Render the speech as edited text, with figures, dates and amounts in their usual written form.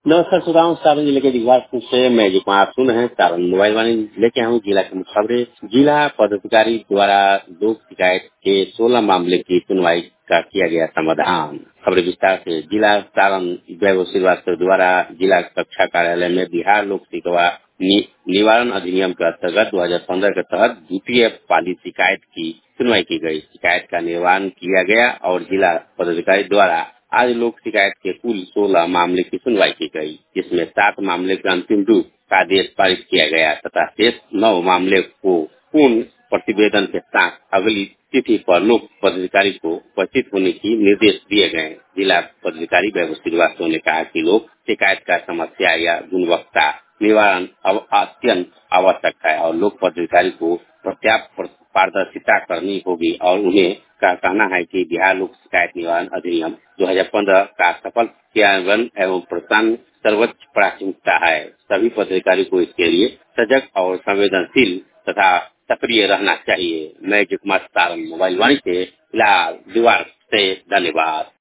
नमस्कार श्रोताओं, सारण जिले के दिगवार से मैं जी कुमार सुन है सारण मोबाइल वाणी लेके आऊँ जिला की मुख्य खबरें। जिला पदाधिकारी द्वारा लोक शिकायत के 16 मामले की सुनवाई का किया गया समाधान। खबरें विस्तार से। जिला सारण वैभव श्रीवास्तव द्वारा जिला कक्षा कार्यालय में बिहार लोक शिकवा निवारण अधिनियम के अंतर्गत 2015 के तहत द्वितीय पाली शिकायत की सुनवाई की गई। शिकायत का निवारण किया गया और जिला पदाधिकारी द्वारा आज लोक शिकायत के कुल 16 मामले की सुनवाई की गई, जिसमें 7 मामले का अंतिम रूप का आदेश पारित किया गया तथा शेष 9 मामले को पूर्ण प्रतिवेदन के साथ अगली तिथि पर लोक पदाधिकारी को उपस्थित होने की निर्देश दिए गए। जिला पदाधिकारी वैभव श्रीवास्तव ने कहा कि लोक शिकायत का समस्या या गुणवत्ता निवारण अत्यंत आवश्यक है और लोक पदाधिकारी को पर्याप्त पारदर्शिता करनी होगी और उन्हें का कहना है कि बिहार लोक शिकायत निवारण अधिनियम 2015 का सफल क्रियान्वयन एवं प्रशासन सर्वोच्च प्राथमिकता है। सभी पदाधिकारी को इसके लिए सजग और संवेदनशील तथा सक्रिय रहना चाहिए। मैं जिकुमार सारण मोबाइल वाणी से फिलहाल दीवार से धन्यवाद।